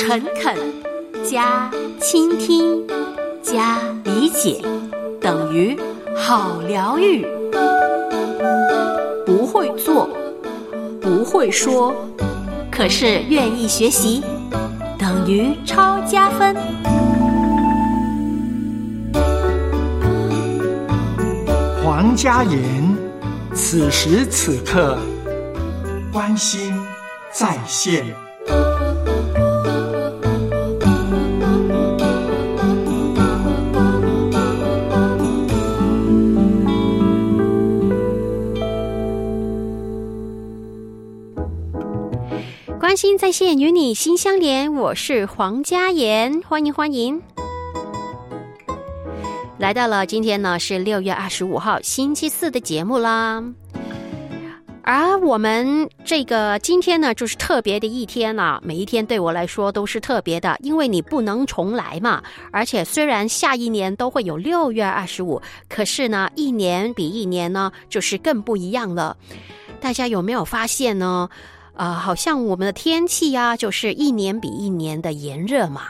诚恳加倾听加理解等于好疗愈。不会做，不会说，可是愿意学习，等于超加分。 黄家言，此时此刻关心在线。 关心在线，与你心相连，我是黄家言，欢迎欢迎。来到了今天呢是6月25号星期四的节目啦，而我们这个今天呢就是特别的一天啊，每一天对我来说都是特别的，因为你不能重来嘛。而且虽然下一年都会有6月25，可是呢一年比一年呢就是更不一样了。大家有没有发现呢？好像我们的天气啊，就是一年比一年的炎热嘛。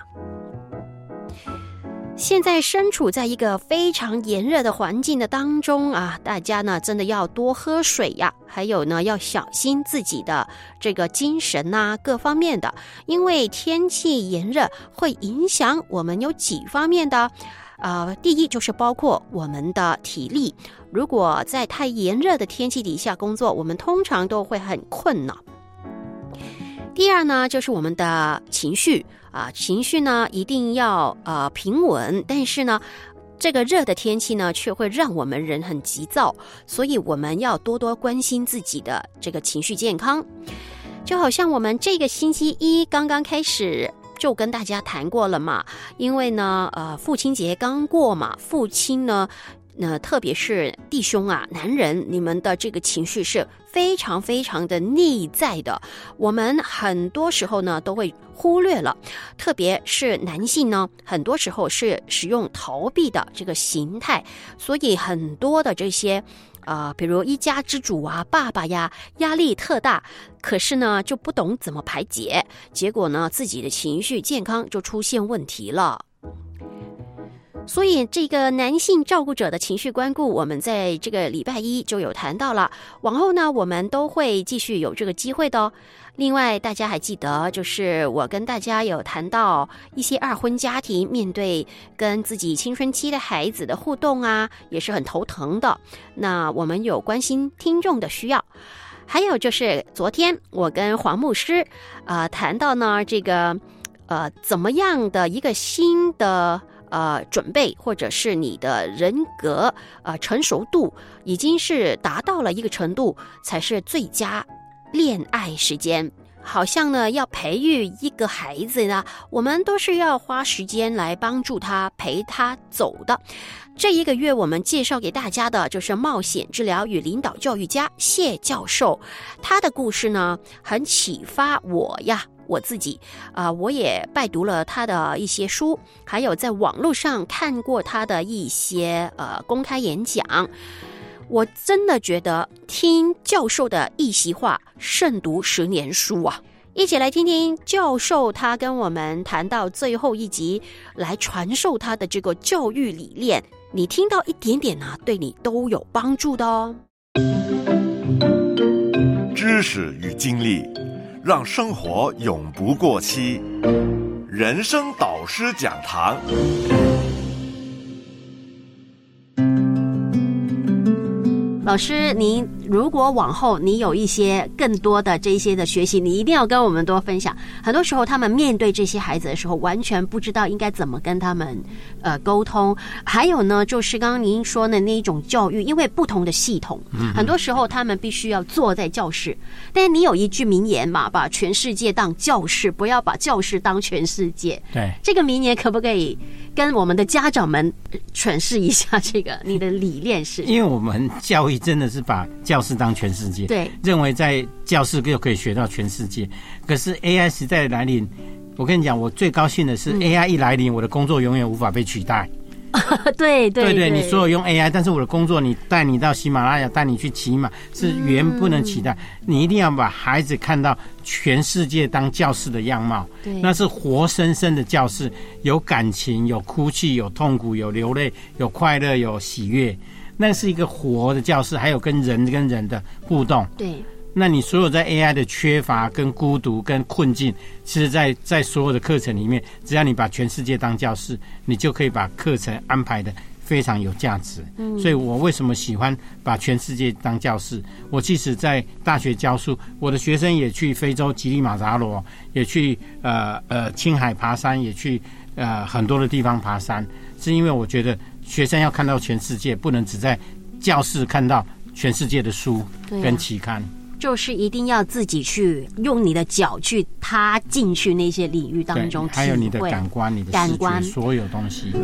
现在身处在一个非常炎热的环境的当中啊，大家呢真的要多喝水呀，还有呢要小心自己的这个精神啊各方面的，因为天气炎热会影响我们有几方面的。第一就是包括我们的体力，如果在太炎热的天气底下工作，我们通常都会很困恼。第二呢，就是我们的情绪情绪呢一定要平稳，但是呢这个热的天气呢却会让我们人很急躁，所以我们要多多关心自己的这个情绪健康。就好像我们这个星期一刚刚开始就跟大家谈过了嘛，因为呢父亲节刚过嘛，父亲呢特别是弟兄啊，男人，你们的这个情绪是非常非常的内在的，我们很多时候呢都会忽略了，特别是男性呢，很多时候是使用逃避的这个形态，所以很多的这些比如一家之主啊，爸爸呀，压力特大，可是呢就不懂怎么排解，结果呢自己的情绪健康就出现问题了。所以这个男性照顾者的情绪关顾，我们在这个礼拜一就有谈到了，往后呢我们都会继续有这个机会的哦。另外大家还记得，就是我跟大家有谈到一些二婚家庭面对跟自己青春期的孩子的互动啊，也是很头疼的，那我们有关心听众的需要。还有就是昨天我跟黄牧师谈到呢这个怎么样的一个新的准备，或者是你的人格成熟度已经是达到了一个程度，才是最佳恋爱时间。好像呢要培育一个孩子呢，我们都是要花时间来帮助他，陪他走的。这一个月我们介绍给大家的就是冒险治疗与领导教育家谢教授，他的故事呢很启发我自己我也拜读了他的一些书，还有在网络上看过他的一些公开演讲。我真的觉得听教授的一席话胜读10年书啊！一起来听听教授他跟我们谈到最后一集，来传授他的这个教育理念，你听到一点点呢，对你都有帮助的哦。 知识与经历让生活永不过期，人生导师讲堂。 老师，您如果往后你有一些更多的这些的学习，你一定要跟我们多分享。很多时候他们面对这些孩子的时候，完全不知道应该怎么跟他们沟通。还有呢，就是刚刚您说的那一种教育，因为不同的系统，很多时候他们必须要坐在教室。但是你有一句名言嘛，把全世界当教室，不要把教室当全世界。 对， 这个名言可不可以跟我们的家长们诠释一下？这个你的理念是？ 因为我们教育真的是把教室当全世界， 对， 认为在教室就可以学到全世界。可是 AI 时代的来临，我跟你讲，我最高兴的是 AI 一来临，我的工作永远无法被取代。 对对对，你所有用 AI， 但是我的工作你带你到喜马拉雅，带你去骑马，是原不能取代。你一定要把孩子看到全世界当教室的样貌， 对， 那是活生生的教室，有感情，有哭泣，有痛苦，有流泪，有快乐，有喜悦，那是一个活的教室，还有跟人的互动。 对。 那你所有在 AI 的缺乏、跟孤独、跟困境，其实在所有的课程里面，只要你把全世界当教室，你就可以把课程安排的非常有价值。所以我为什么喜欢把全世界当教室？我即使在大学教书，我的学生也去非洲吉利马扎罗，也去青海爬山，也去很多的地方爬山，是因为我觉得学生要看到全世界，不能只在教室看到全世界的书跟期刊。 就是一定要自己去用你的脚去踏进去那些领域当中， 还有你的感官、你的视觉，所有东西。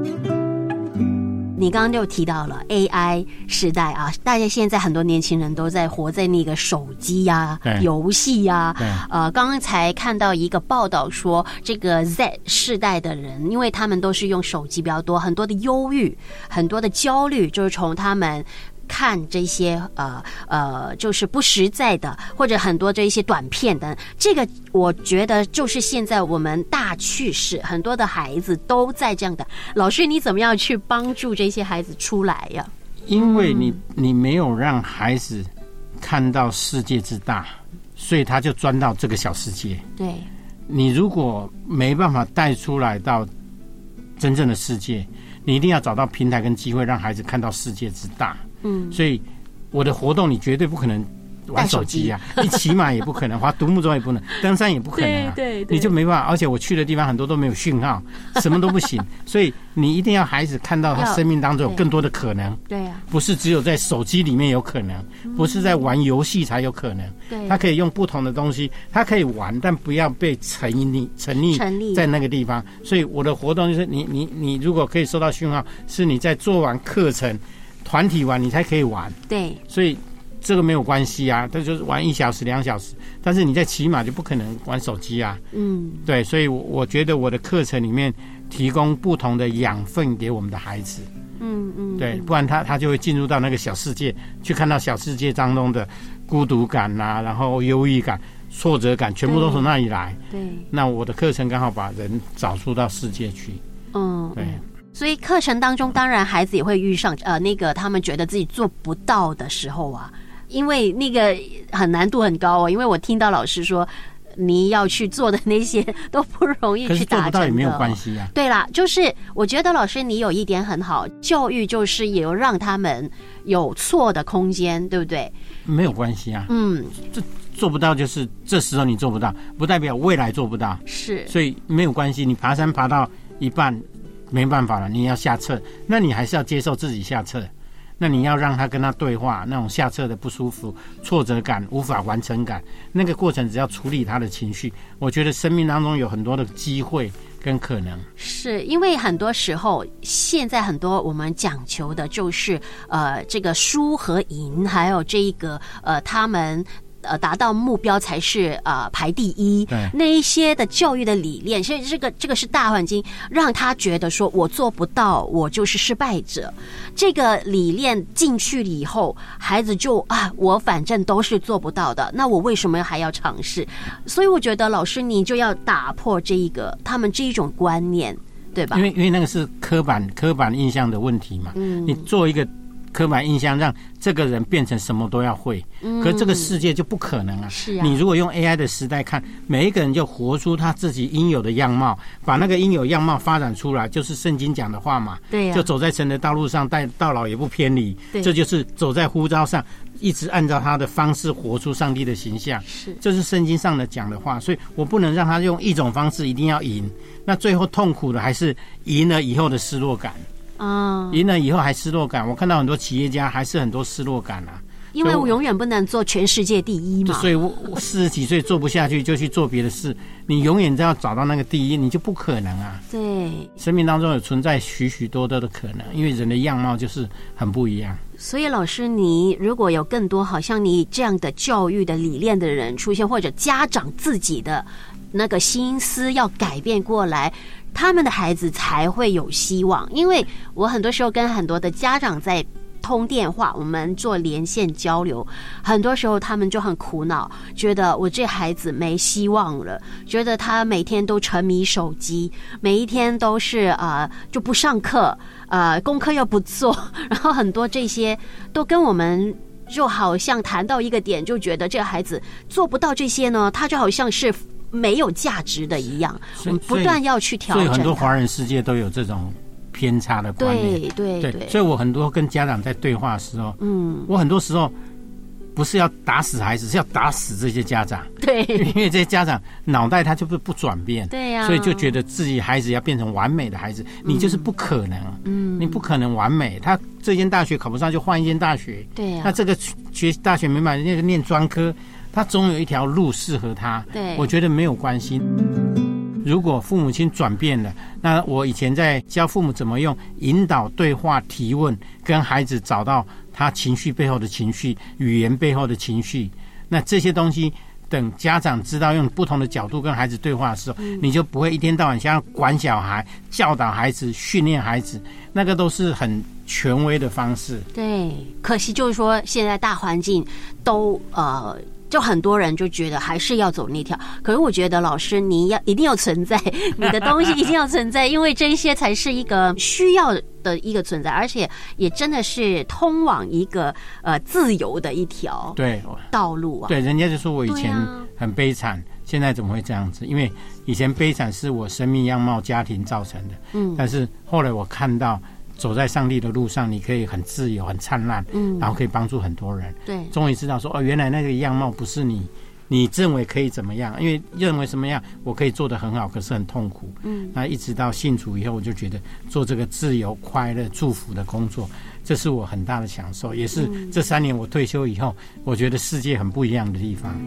你刚刚就提到了 AI 时代啊，大家现在很多年轻人都在活在那个手机呀、游戏呀。刚刚才看到一个报道说，这个 Z 世代的人，因为他们都是用手机比较多，很多的忧郁、很多的焦虑，就是从他们看这些就是不实在的，或者很多这一些短片的，这个我觉得就是现在我们大趋势，很多的孩子都在这样的。老师，你怎么样去帮助这些孩子出来呀？ 因为你没有让孩子看到世界之大，所以他就钻到这个小世界。 对， 你如果没办法带出来到真正的世界，你一定要找到平台跟机会，让孩子看到世界之大。所以我的活动你绝对不可能玩手机啊，你骑马也不可能，划独木舟也不能，登山也不可能啊，对，你就没办法。而且我去的地方很多都没有讯号，什么都不行。所以你一定要孩子看到他生命当中有更多的可能，对啊，不是只有在手机里面有可能，不是在玩游戏才有可能，对，他可以用不同的东西，他可以玩，但不要被沉溺在那个地方。所以我的活动就是你如果可以收到讯号，是你在做完课程团体玩你才可以玩，对，所以这个没有关系啊，这就是玩1小时2小时，但是你在骑马就不可能玩手机啊，对，所以我觉得我的课程里面提供不同的养分给我们的孩子，对，不然他就会进入到那个小世界，去看到小世界当中的孤独感啊，然后忧郁感、挫折感，全部都从那里来，对，那我的课程刚好把人找出到世界去，对。 所以课程当中，当然孩子也会遇上那个他们觉得自己做不到的时候啊，因为那个难度很高哦。因为我听到老师说，你要去做的那些都不容易去达成的。可是做不到也没有关系啊。 对啦，就是我觉得老师你有一点很好，教育就是也有让他们有错的空间，对不对？ 没有关系啊。这做不到就是这时候你做不到，不代表未来做不到。是，所以没有关系。你爬山爬到一半。没办法了，你要下撤，那你还是要接受自己下撤，那你要让他跟他对话，那种下撤的不舒服、挫折感、无法完成感，那个过程只要处理他的情绪，我觉得生命当中有很多的机会跟可能。 是因为很多时候现在很多我们讲求的就是这个输和赢，还有这个他们达到目标才是排第一，那一些的教育的理念，所以这个是大环境让他觉得说我做不到，我就是失败者。这个理念进去了以后，孩子就我反正都是做不到的，那我为什么还要尝试？所以我觉得老师你就要打破他们这一种观念，对吧？因为那个是刻板印象的问题嘛。你做一个刻板印象让这个人变成什么都要会，可是这个世界就不可能啊。是啊，你如果用 AI 的时代看，每一个人就活出他自己应有的样貌，把那个应有样貌发展出来，就是圣经讲的话嘛。对啊，就走在神的道路上，到老也不偏离。这就是走在呼召上，一直按照他的方式活出上帝的形象。是，这是圣经上的讲的话，所以我不能让他用一种方式一定要赢，那最后痛苦的还是赢了以后的失落感。赢了以后还失落感，我看到很多企业家还是很多失落感啊。 因为我永远不能做全世界第一嘛， 所以我40几岁做不下去就去做别的事，你永远都要找到那个第一，你就不可能啊。对，生命当中有存在许许多多的可能，因为人的样貌就是很不一样。 所以老师，你如果有更多好像你这样的教育的理念的人出现，或者家长自己的那个心思要改变过来，他们的孩子才会有希望。因为我很多时候跟很多的家长在通电话，我们做连线交流，很多时候他们就很苦恼，觉得我这孩子没希望了，觉得他每天都沉迷手机，每一天都是就不上课，功课又不做，然后很多这些都跟我们就好像谈到一个点，就觉得这个孩子做不到这些呢，他就好像是没有价值的一样。我们不断要去调整。 所以很多华人世界都有这种偏差的观念。对，所以我很多跟家长在对话的时候，我很多时候不是要打死孩子，是要打死这些家长。 对， 因为这些家长脑袋他就不转变， 对呀， 所以就觉得自己孩子要变成完美的孩子，你就是不可能，你不可能完美。他这间大学考不上就换一间大学， 对呀， 那这个大学没办法，那个念专科，他总有一条路适合他。 对， 我觉得没有关系。如果父母亲转变了，那我以前在教父母怎么用引导、对话、提问，跟孩子找到他情绪背后的情绪、语言背后的情绪，那这些东西等家长知道用不同的角度跟孩子对话的时候，你就不会一天到晚像管小孩、教导孩子、训练孩子，那个都是很权威的方式。 对，可惜就是说现在大环境都就很多人就觉得还是要走那条，可是我觉得老师你一定要存在，你的东西一定要存在，因为这些才是一个需要的一个存在，而且也真的是通往一个自由的一条道路啊。 对，人家就说我以前很悲惨，现在怎么会这样子？因为以前悲惨是我生命样貌、家庭造成的，但是后来我看到走在上帝的路上，你可以很自由、很灿烂，然后可以帮助很多人。对，终于知道说原来那个样貌不是你认为可以怎么样，因为认为什么样我可以做得很好，可是很痛苦。那一直到信主以后，我就觉得做这个自由、快乐、祝福的工作，这是我很大的享受，也是这3年我退休以后，我觉得世界很不一样的地方。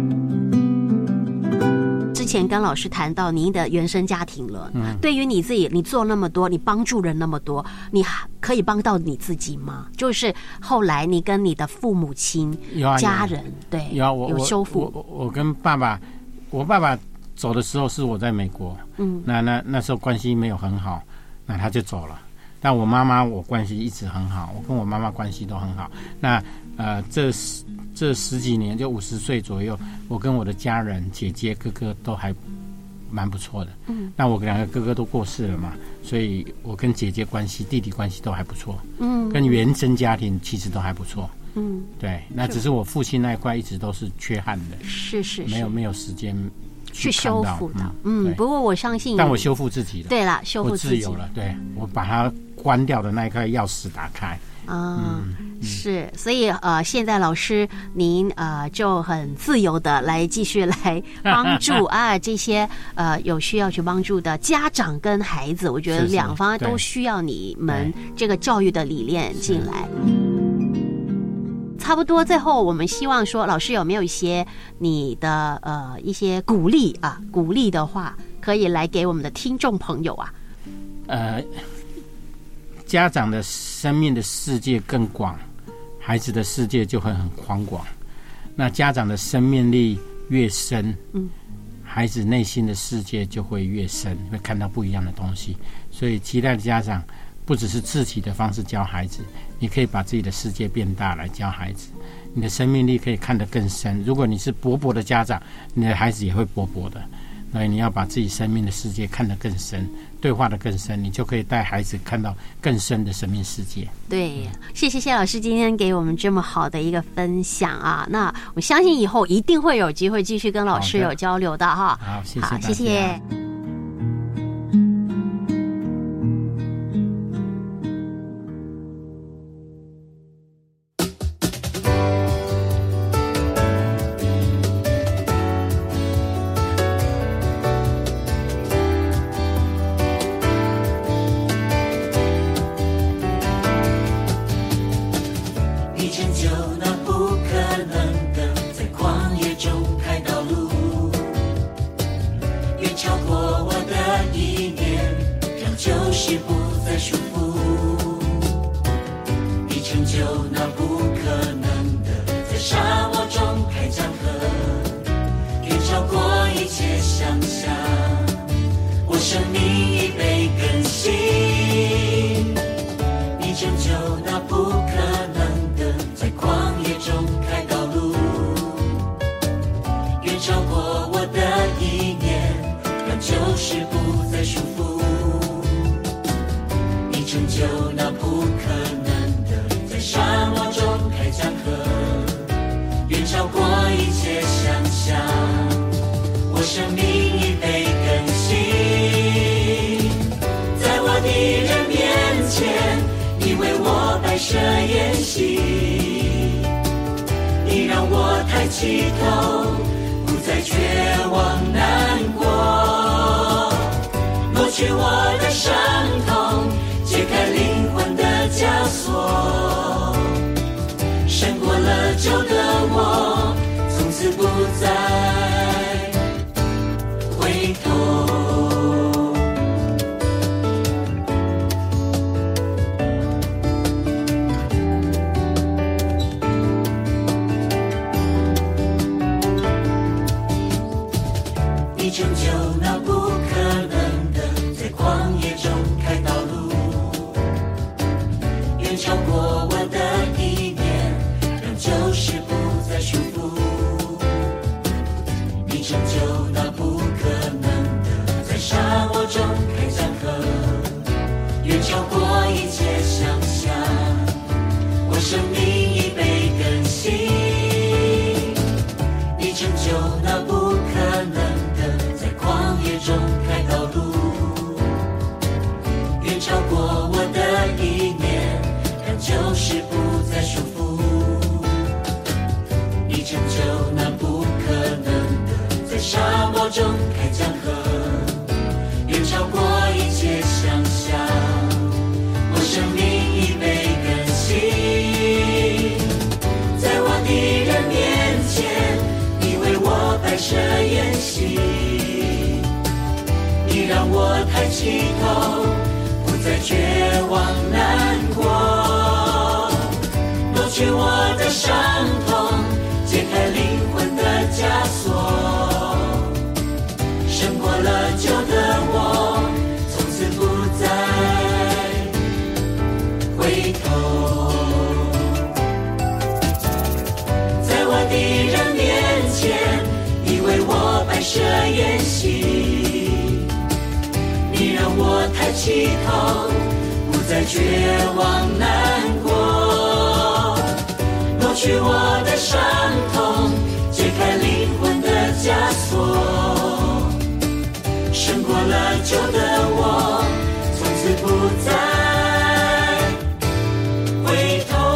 之前跟老师谈到您的原生家庭了，对于你自己，你做那么多，你帮助人那么多，你可以帮到你自己吗？就是后来你跟你的父母亲、家人，对，有修复。 我跟爸爸，我爸爸走的时候是我在美国，那时候关系没有很好，那他就走了。但我妈妈我关系一直很好，我跟我妈妈关系都很好。那这10几年，就50岁左右，我跟我的家人、姐姐、哥哥都还蛮不错的。那我2个哥哥都过世了嘛，所以我跟姐姐关系、弟弟关系都还不错。跟原生家庭其实都还不错。对，那只是我父亲那一块一直都是缺憾的，是没有时间去修复的。不过我相信， 但我修复自己了。 对啦，修复自己， 我自由了。对，我把它关掉的那一块钥匙打开。 是，所以现在老师您就很自由的来继续来帮助这些有需要去帮助的家长跟孩子，我觉得两方都需要你们这个教育的理念进来。差不多最后我们希望说，老师有没有一些你的一些鼓励的话，可以来给我们的听众朋友啊？ 家长的生命的世界更广，孩子的世界就会很宽广。那家长的生命力越深，孩子内心的世界就会越深，会看到不一样的东西。所以期待的家长不只是自己的方式教孩子，你可以把自己的世界变大来教孩子，你的生命力可以看得更深。如果你是薄薄的家长，你的孩子也会薄薄的。所以你要把自己生命的世界看得更深，对话得更深，你就可以带孩子看到更深的生命世界。对，谢谢老师今天给我们这么好的一个分享啊！那我相信以后一定会有机会继续跟老师有交流的哈。好，谢谢大家。好，谢谢。沙漠中开江河，远超过一切想远超过我的意念，让旧事不再束缚。你成就那不可能的，在沙漠中开江河，远超过一切想象。我生命已被更新，在我的人面前，你为我摆设筵席，你让我抬起头，不再绝望难过，抹去我的伤痛，解开灵魂的枷锁，胜过了旧的我，从此不再回头。你成就那不可能的，在旷野中开道路，远超过我的意念，让旧事不再束缚。你成就那不可能的，在沙漠中开江河，远超过一切想象。我生命已被更新，你成就那不可能的，在旷野中开道路，远超过我的意念，让旧事不再束缚。你成就那不可能的，在沙漠中开江河，远超过一切想象。我生命已被更新，在我的人面前，你为我摆设筵席，你让我抬起头，不再绝望难过，抹去我的伤痛，解开灵魂的枷锁，胜过了旧的我，从此不再回头。在我的人面前，你为我摆设筵席，你让我抬起头，不再绝望难过，抹去我的伤痛，解开灵魂的枷锁，胜过了旧的我，从此不再回头。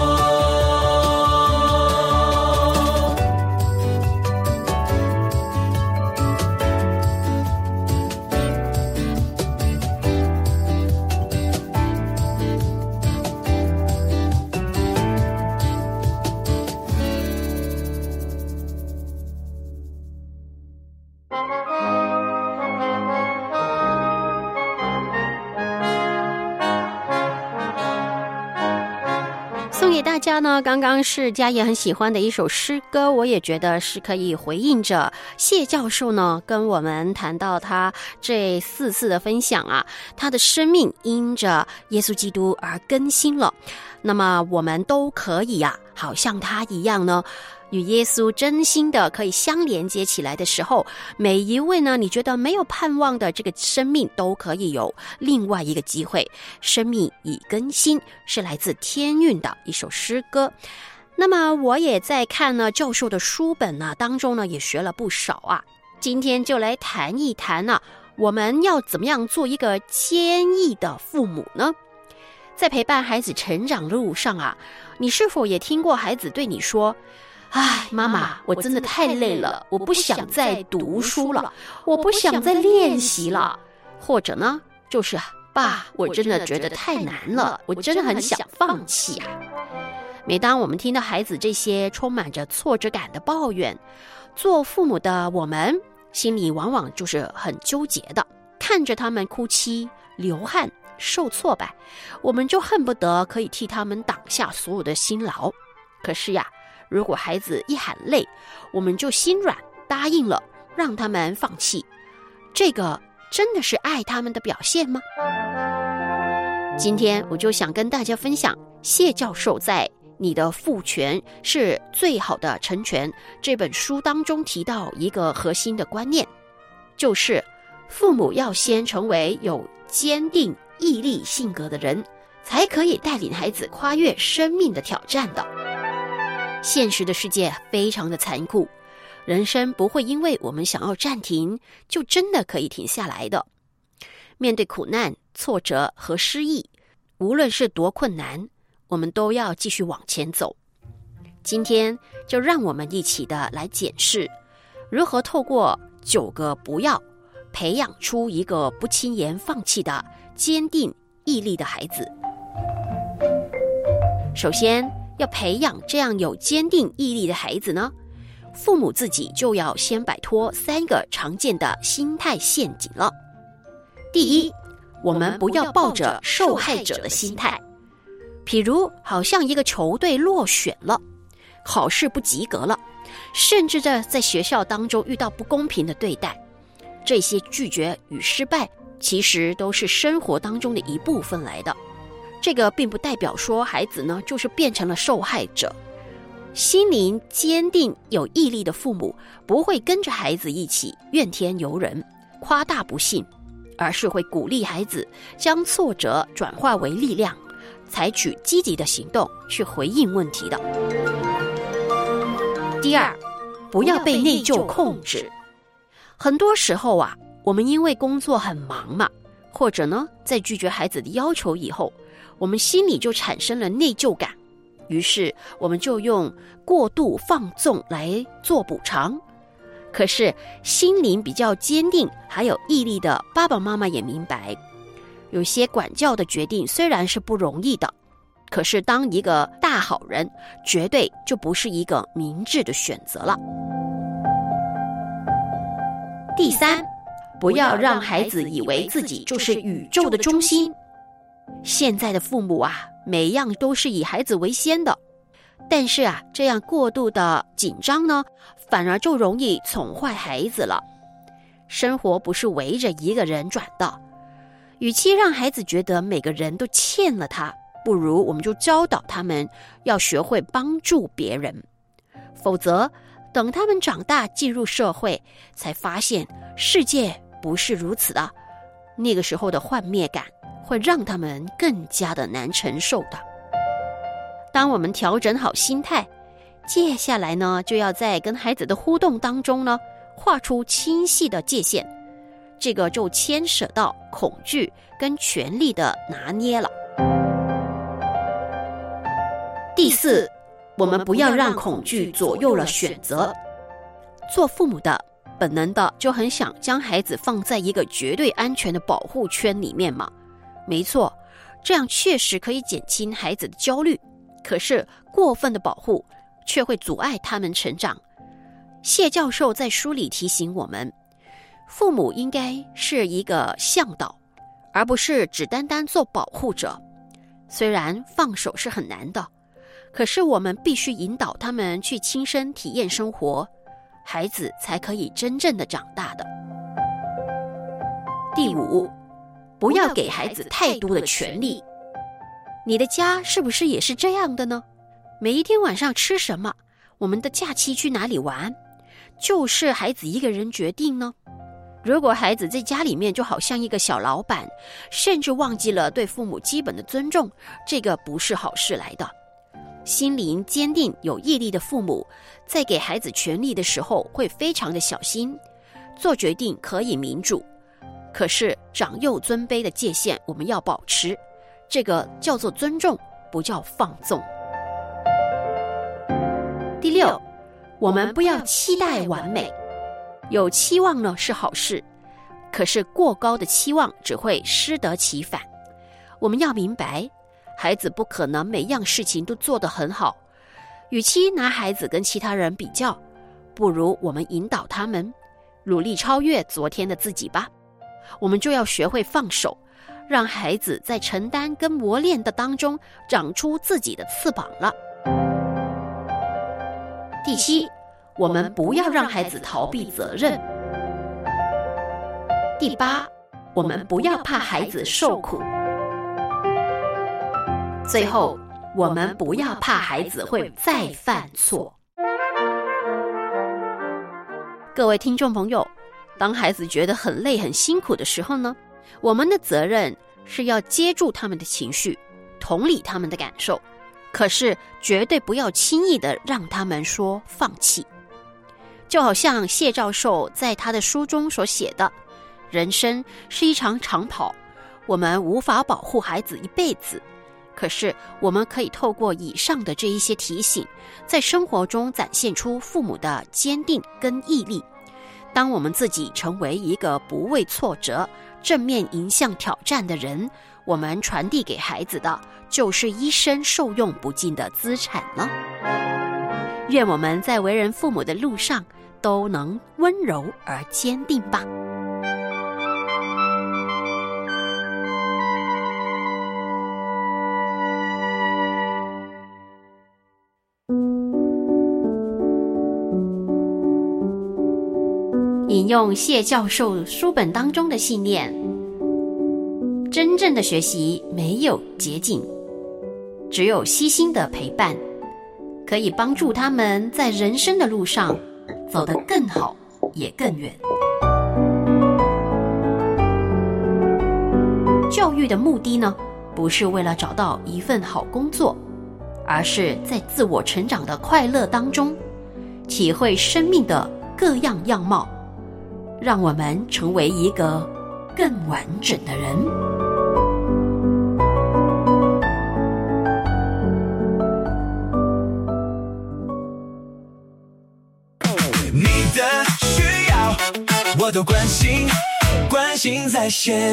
送给大家呢，刚刚是嘉也很喜欢的一首诗歌，我也觉得是可以回应着谢教授呢跟我们谈到他这4次的分享啊，他的生命因着耶稣基督而更新了。那么我们都可以啊，好像他一样呢，与耶稣真心的可以相连接起来的时候，每一位呢你觉得没有盼望的这个生命都可以有另外一个机会。生命已更新是来自天韵的一首诗歌。那么我也在看呢教授的书本呢当中呢也学了不少啊。今天就来谈一谈呢，我们要怎么样做一个谦抑的父母呢？在陪伴孩子成长路上啊，你是否也听过孩子对你说，哎，妈妈，我真的太累了，我不想再读书了，我不想再练习了。或者呢，就是爸，我真的觉得太难了，我真的很想放弃啊。每当我们听到孩子这些充满着挫折感的抱怨，做父母的我们心里往往就是很纠结的，看着他们哭泣、流汗、受挫败，我们就恨不得可以替他们挡下所有的辛劳。可是呀，如果孩子一喊累，我们就心软答应了，让他们放弃，这个真的是爱他们的表现吗？今天我就想跟大家分享谢教授在你的父权是最好的成全。这本书当中提到一个核心的观念，就是父母要先成为有坚定毅力性格的人，才可以带领孩子跨越生命的挑战的。现实的世界非常的残酷，人生不会因为我们想要暂停，就真的可以停下来的。面对苦难、挫折和失意，无论是多困难，我们都要继续往前走。今天就让我们一起的来检视，如何透过9个不要，培养出一个不轻言放弃的坚定毅力的孩子。首先要培养这样有坚定毅力的孩子呢，父母自己就要先摆脱3个常见的心态陷阱了。第一，我们不要抱着受害者的心态，譬如好像一个球队落选了，考试不及格了，甚至在学校当中遇到不公平的对待，这些拒绝与失败其实都是生活当中的一部分来的。这个并不代表说孩子呢就是变成了受害者。心灵坚定有毅力的父母不会跟着孩子一起怨天尤人、夸大不幸，而是会鼓励孩子将挫折转化为力量，采取积极的行动去回应问题的。第二，不要被内疚控制。很多时候啊，我们因为工作很忙嘛，或者呢，在拒绝孩子的要求以后，我们心里就产生了内疚感，于是我们就用过度放纵来做补偿。可是心灵比较坚定还有毅力的爸爸妈妈也明白，有些管教的决定虽然是不容易的，可是当一个大好人绝对就不是一个明智的选择了。第三，不要让孩子以为自己就是宇宙的中心。现在的父母啊，每样都是以孩子为先的，但是啊，这样过度的紧张呢，反而就容易宠坏孩子了。生活不是围着一个人转的，与其让孩子觉得每个人都欠了他，不如我们就教导他们要学会帮助别人。否则等他们长大进入社会，才发现世界不是如此的，那个时候的幻灭感会让他们更加的难承受的。当我们调整好心态，接下来呢，就要在跟孩子的互动当中呢，画出清晰的界限，这个就牵扯到恐惧跟权力的拿捏了。第四，我们不要让恐惧左右了选择。做父母的本能的就很想将孩子放在一个绝对安全的保护圈里面嘛。没错，这样确实可以减轻孩子的焦虑，可是过分的保护却会阻碍他们成长。谢教授在书里提醒我们，父母应该是一个向导，而不是只单单做保护者。虽然放手是很难的，可是我们必须引导他们去亲身体验生活，孩子才可以真正的长大的。第五，不要给孩子太多的权利。你的家是不是也是这样的呢？每一天晚上吃什么，我们的假期去哪里玩，就是孩子一个人决定呢？如果孩子在家里面就好像一个小老板，甚至忘记了对父母基本的尊重，这个不是好事来的。心灵坚定有毅力的父母，在给孩子权利的时候会非常的小心，做决定可以民主，可是长幼尊卑的界限我们要保持，这个叫做尊重，不叫放纵。第六，我们不要期待完美。有期望呢是好事，可是过高的期望只会适得其反。我们要明白，孩子不可能每样事情都做得很好，与其拿孩子跟其他人比较，不如我们引导他们努力超越昨天的自己吧。我们就要学会放手，让孩子在承担跟磨练的当中长出自己的翅膀了。第七，我们不要让孩子逃避责任。第八，我们不要怕孩子受苦。最后， 我们不要怕孩子会再犯错。各位听众朋友，当孩子觉得很累很辛苦的时候呢，我们的责任是要接住他们的情绪，同理他们的感受，可是绝对不要轻易的让他们说放弃。就好像谢教授在他的书中所写的，人生是一场长跑，我们无法保护孩子一辈子，可是我们可以透过以上的这一些提醒，在生活中展现出父母的坚定跟毅力。当我们自己成为一个不畏挫折、正面迎向挑战的人，我们传递给孩子的就是一生受用不尽的资产了。愿我们在为人父母的路上都能温柔而坚定吧。引用谢教授书本当中的信念，真正的学习没有捷径，只有悉心的陪伴，可以帮助他们在人生的路上走得更好也更远。教育的目的呢，不是为了找到一份好工作，而是在自我成长的快乐当中，体会生命的各样样貌，让我们成为一个更完整的人。 你的需要我都关心，关心在线。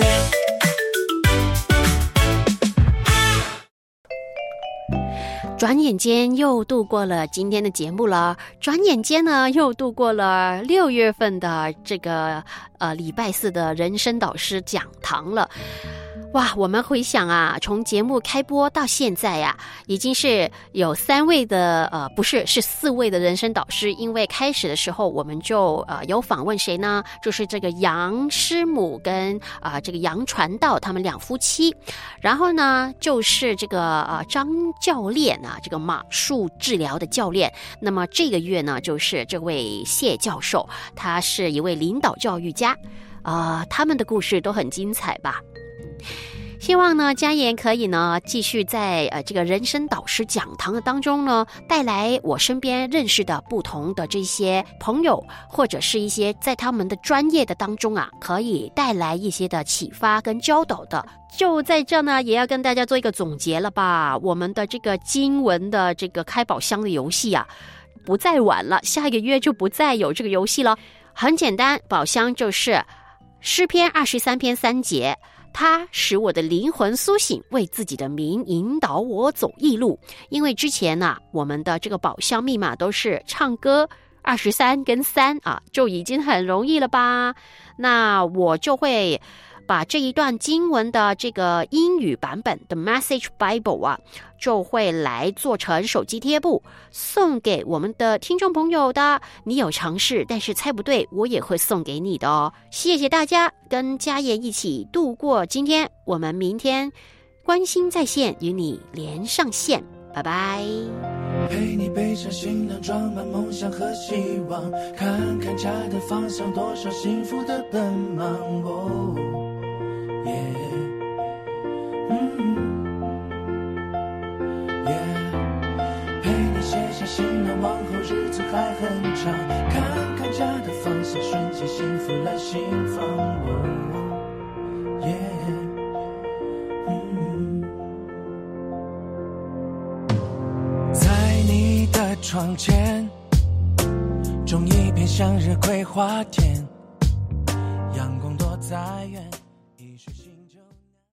转眼间又度过了今天的节目了，转眼间呢又度过了6月份的这个礼拜4的人生导师讲堂了。哇，我们回想啊，从节目开播到现在啊，已经是有3位的是4位的人生导师。因为开始的时候我们就有访问谁呢？就是这个杨师母跟这个杨传道他们2夫妻，然后呢就是这个张教练啊，这个马术治疗的教练。那么这个月呢就是这位谢教授，他是一位领导教育家他们的故事都很精彩吧。希望呢嘉言可以呢继续在这个人生导师讲堂的当中呢，带来我身边认识的不同的这些朋友，或者是一些在他们的专业的当中啊，可以带来一些的启发跟教导的。就在这呢也要跟大家做一个总结了吧，我们的这个经文的这个开宝箱的游戏啊，不再晚了，下一个月就不再有这个游戏了。很简单，宝箱就是诗篇23篇3节，他使我的灵魂苏醒，为自己的名引导我走义路。因为之前我们的这个宝箱密码都是唱歌23跟3就已经很容易了吧。那我就会把这一段经文的这个英语版本的 Message Bible 就会来做成手机贴布，送给我们的听众朋友的。你有尝试但是猜不对，我也会送给你的哦。谢谢大家跟嘉言一起度过今天，我们明天关心在线与你连上线，拜拜。 陪你背上行囊，装满梦想和希望，看看家的方向，多少幸福的奔忙。陪你写下行囊，往后日子还很长，看看家的方向，瞬间幸福来心房。在你的窗前种一片向日葵花田，阳光多在远。